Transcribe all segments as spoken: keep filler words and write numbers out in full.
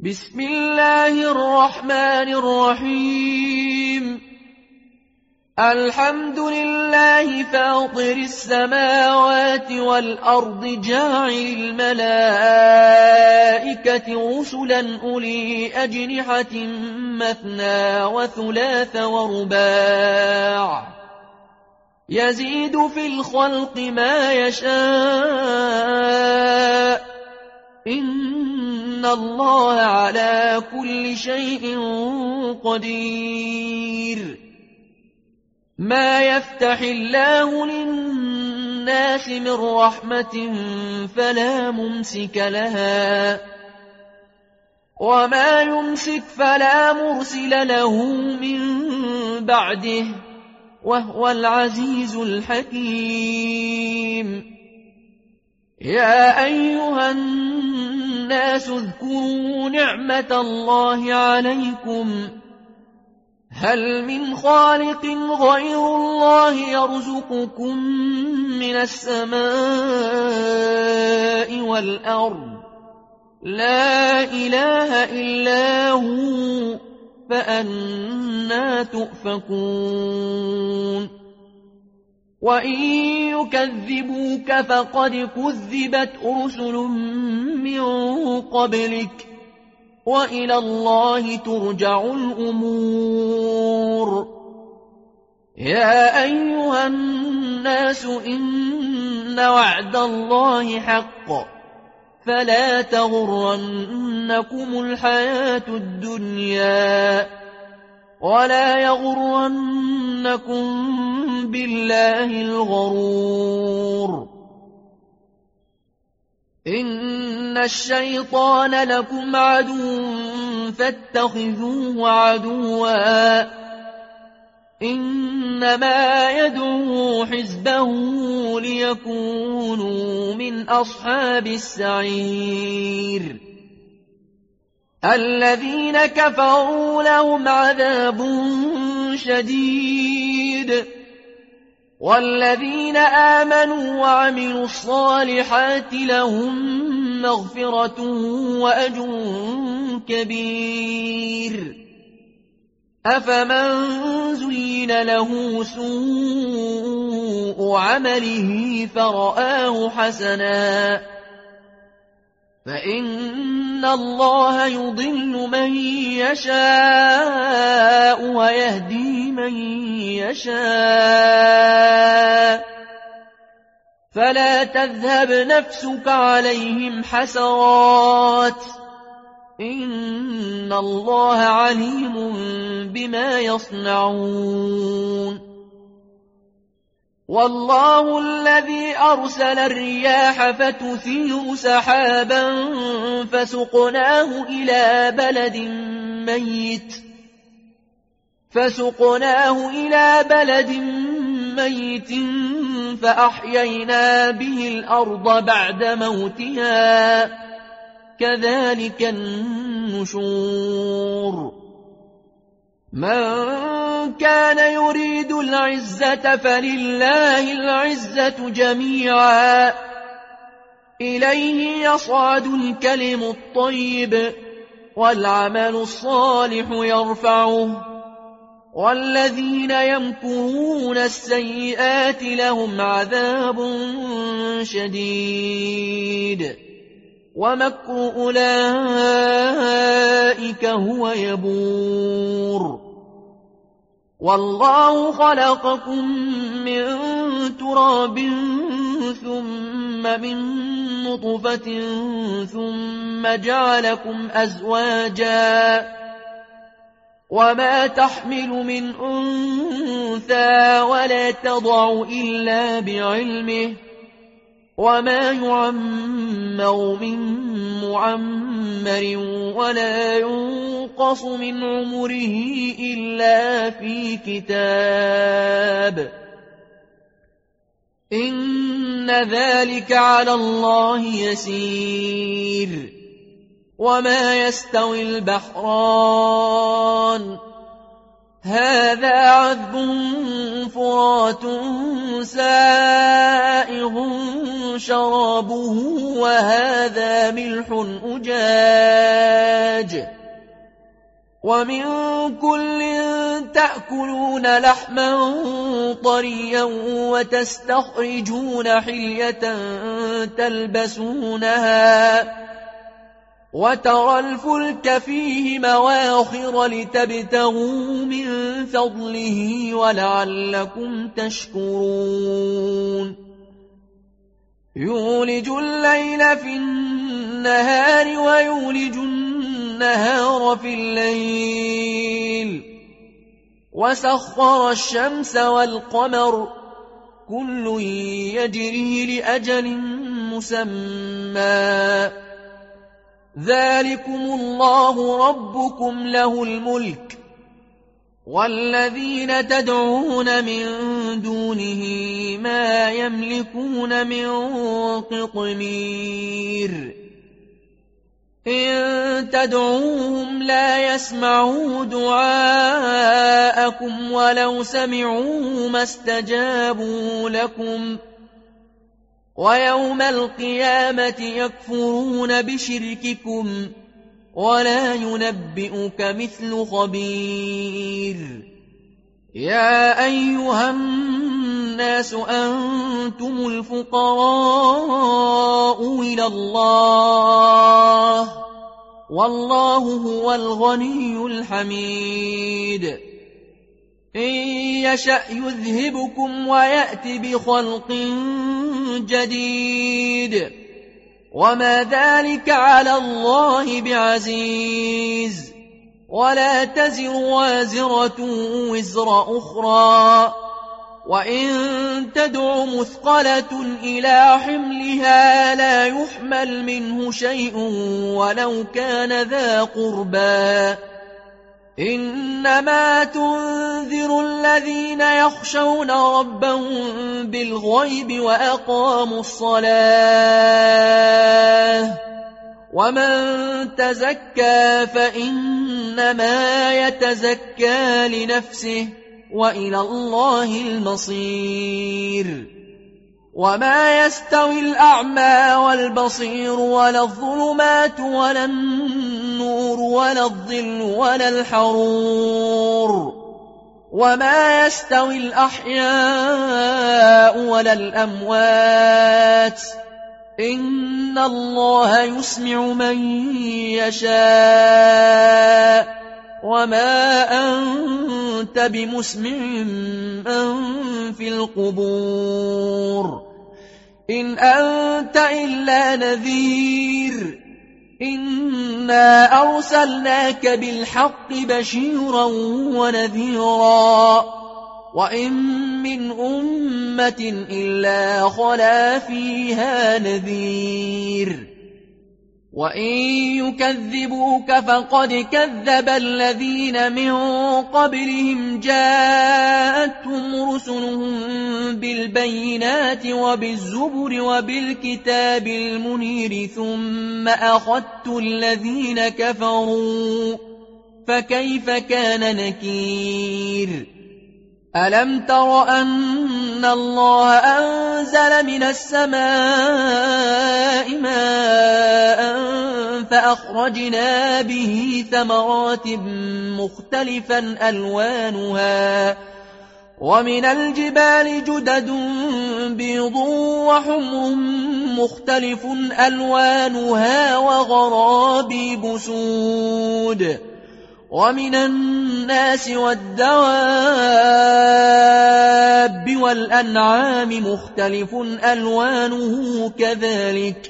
بسم الله الرحمن الرحيم الحمد لله فاطر السماوات والأرض جاعل الملائكة رسلا أولي أجنحة مثنى وثلاث ورباع يزيد في الخلق ما يشاء إن الله على كل شيء قدير ما يفتح الله للناس من رحمة فلا ممسك لها وما يمسك فلا مرسل له من بعده وهو العزيز الحكيم يا أيها الناس اذكروا نعمة الله عليكم هل من خالق غير الله يرزقكم من السماء والأرض لا إله إلا هو فأنى تؤفكون وإن يكذبوك فقد كذبت رسل من قبلك وإلى الله ترجع الأمور يا أيها الناس إن وعد الله حق فلا تغرنكم الحياة الدنيا ولا يغرنكم بالله الغرور إن الشيطان لكم عدو فاتخذوه عدوا إنما يدعو حزبه ليكونوا من أصحاب السعير الذين كفروا لهم عذاب شديد والذين آمنوا وعملوا الصالحات لهم مغفرة وأجر كبير أفمن زين له سوء عمله فرآه حسنا فإن الله يضل من يشاء ويهدي من يشاء فلا تذهب نفسك عليهم حسرات إن الله عليم بما يصنعون والله الذي أرسل الرياح فتثير سحابا فسقناه إلى بلد ميت فسقناه إلى بلد ميت فأحيينا به الأرض بعد موتها كذلك النشور من كان يريد العزة فلله العزة جميعا إليه يصعد الكلم الطيب والعمل الصالح يرفعه والذين يمكرون السيئات لهم عذاب شديد ومكر أولئك هو يبور والله خلقكم من تراب ثم من نطفة ثم جعلكم أزواجا وما تحمل من أنثى ولا تضع إلا بعلمه وما يعمر من معمر ولا ينقص من عمره إلا في كتاب إن ذلك على الله يسير وما يستوي البحران هذا عذب فرات سائغ شرابه وهذا ملح أجاج الدجاج ومن كل تأكلون لحما طريا وتستخرجون حلية تلبسونها وترى الفلك فيه مواخر لتبتغوا من فضله ولعلكم تشكرون يولج الليل في النهار ويولج النهار في الليل وسخر الشمس والقمر كل يجري لأجل مسمى ذلكم الله ربكم له الملك والذين تدعون من دونه ما يملكون من قطمير إن تدعوهم لا يسمعوا دعاءكم ولو سمعوا ما استجابوا لكم ويوم القيامة يكفرون بشرككم ولا ينبئك مثل خبير يا أيها الناس أنتم الفقراء إلى الله والله هو الغني الحميد إن يشأ يذهبكم ويأتي بخلق جديد وما ذلك على الله بعزيز ولا تزر وازرة وزر أخرى وإن تدع مثقلة إلى حملها لا يحمل منه شيء ولو كان ذا قربى إنما تنذر الذين يخشون ربهم بالغيب وأقاموا الصلاة ومن تزكى فإنما يتزكى لنفسه وإلى الله المصير وما يستوي الأعمى والبصير ولا الظلمات ولا النور ولا الظل ولا الحرور وما يستوي الأحياء ولا الأموات إن الله يسمع من يشاء وما أنت بمسمع من في القبور إن أنت إلا نذير إنا أرسلناك بالحق بشيرا ونذيرا وإن من أمة إلا خلا فيها نذير وإن يكذبوك فقد كذب الذين من قبلهم جاءتهم رسلهم بالبينات وبالزبر وبالكتاب المنير ثم أخذت الذين كفروا فكيف كان نكير ألم تر أن الله أنزل من السماء ماء فأخرجنا به ثمرات مختلفا ألوانها ومن الجبال جدد بيض وحمر مختلف ألوانها وغرابيب سود ومن الناس والدواب والأنعام مختلف ألوانه كذلك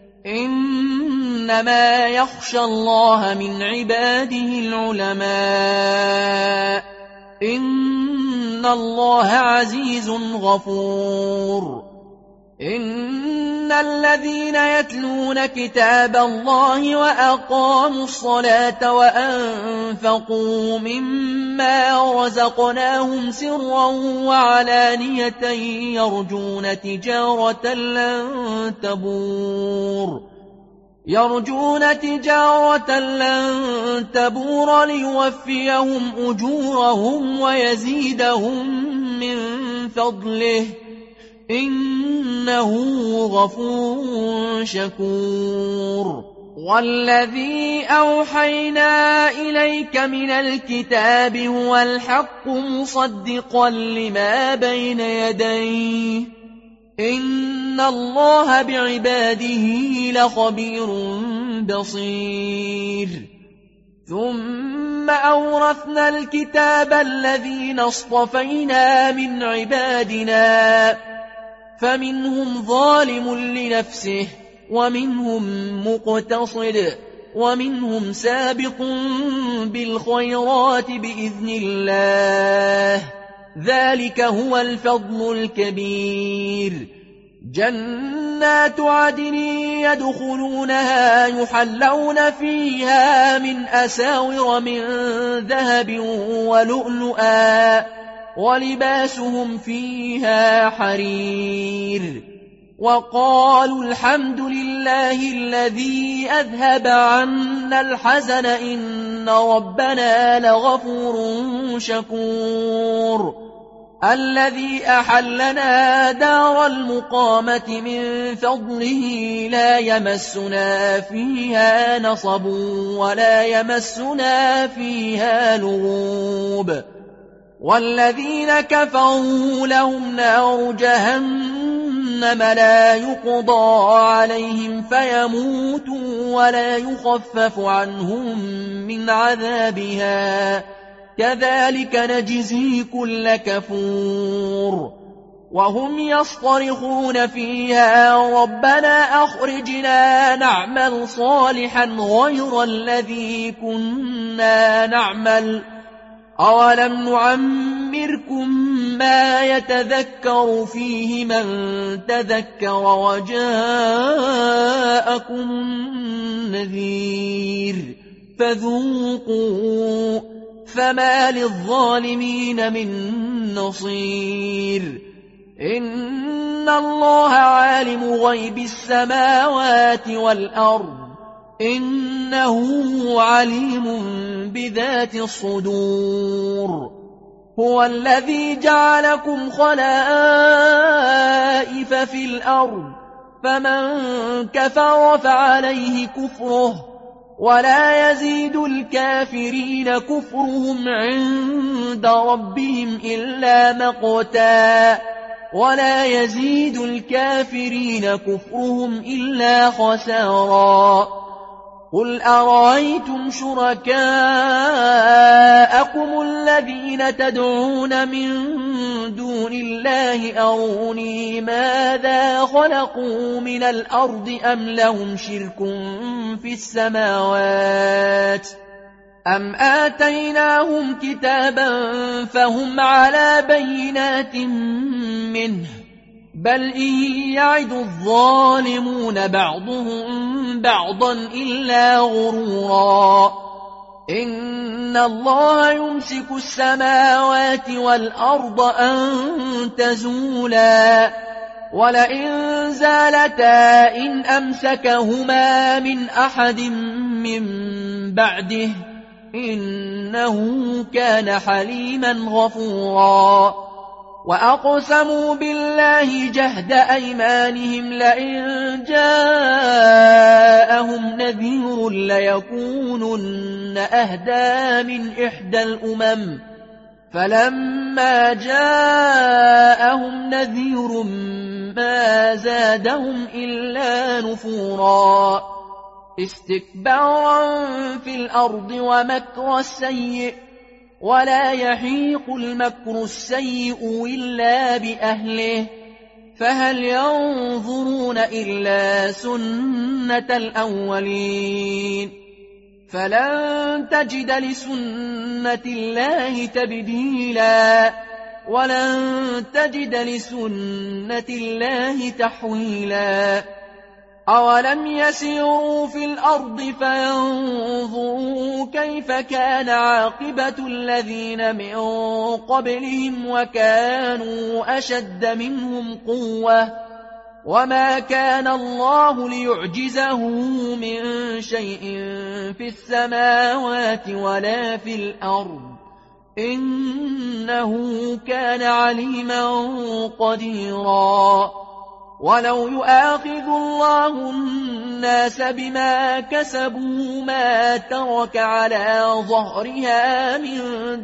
إنما يخشى الله من عباده العلماء إن الله عزيز غفور إن الذين يتلون كتاب الله وأقاموا الصلاة وأنفقوا مما رزقناهم سرا وعلانية يرجون تجارة لن تبور يرجون تجارة لن تبور ليوفيهم أجورهم ويزيدهم من فضله إنه غفور شكور والذي أوحينا إليك من الكتاب هو الحق مصدقا لما بين يديه إن الله بعباده لخبير بصير ثم أورثنا الكتاب الذين اصطفينا من عبادنا فمنهم ظالم لنفسه ومنهم مقتصد ومنهم سابق بالخيرات بإذن الله ذلك هو الفضل الكبير جنات عدن يدخلونها يحلون فيها من أساور من ذهب ولؤلؤا ولباسهم فيها حرير وقالوا الحمد لله الذي أذهب عنا الحزن إن ربنا لغفور شكور الذي أحلنا دار المقامة من فضله لا يمسنا فيها نصب ولا يمسنا فيها لغوب والذين كفروا لهم نار جهنم لا يقضى عليهم فيموتوا ولا يخفف عنهم من عذابها كذلك نجزي كل كفور وهم يصطرخون فيها ربنا أخرجنا نعمل صالحا غير الذي كنا نعمل أولم نعمركم ما يتذكر فيه من تذكر وجاءكم النذير فذوقوا فما للظالمين من نصير إن الله عالم غيب السماوات والأرض إنه عليم بذات الصدور هو الذي جعلكم خلائف في الأرض فمن كفر فعليه كفره ولا يزيد الكافرين كفرهم عند ربهم إلا مقتا ولا يزيد الكافرين كفرهم إلا خسارا قل أرأيتم شركاءكم الذين تدعون من دون الله أروني ماذا خلقوا من الأرض أم لهم شرك في السماوات أم آتيناهم كتابا فهم على بينات منه بل إن يعد الظالمون بعضهم بعضا إلا غرورا إن الله يمسك السماوات والأرض أن تزولا ولئن زالتا إن أمسكهما من أحد من بعده إنه كان حليما غفورا وأقسموا بالله جهد أيمانهم لئن جاءهم نذير ليكونن أهدى من إحدى الأمم فلما جاءهم نذير ما زادهم إلا نفورا استكبارا في الأرض ومكر السيء ولا يحيق المكر السيء إلا بأهله فهل ينظرون إلا سنة الأولين فلن تجد لسنة الله تبديلا ولن تجد لسنة الله تحويلا أولم يسيروا في الأرض فينظروا كيف كان عاقبة الذين من قبلهم وكانوا أشد منهم قوة وما كان الله ليعجزه من شيء في السماوات ولا في الأرض إنه كان عليما قديرا ولو يؤاخذ الله الناس بما كسبوا ما ترك على ظهرها من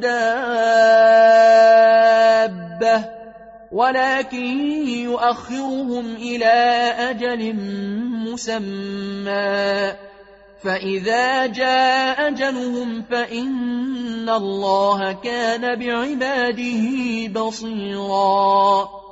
دابة ولكن يؤخرهم إلى أجل مسمى فإذا جاء أجلهم فإن الله كان بعباده بصيراً